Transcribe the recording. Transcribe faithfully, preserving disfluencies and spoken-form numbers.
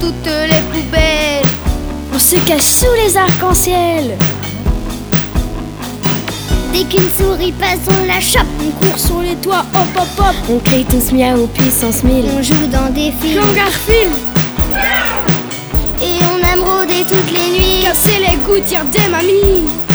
toutes les poubelles. On se cache sous les arcs-en-ciel. Dès qu'une souris passe, on la chope. On court sur les toits, hop hop hop. On crie tous miaou puissance mille. On joue dans des films. Clan Garfield. Et on aime rôder toutes les nuits. Casser les gouttières des mamies.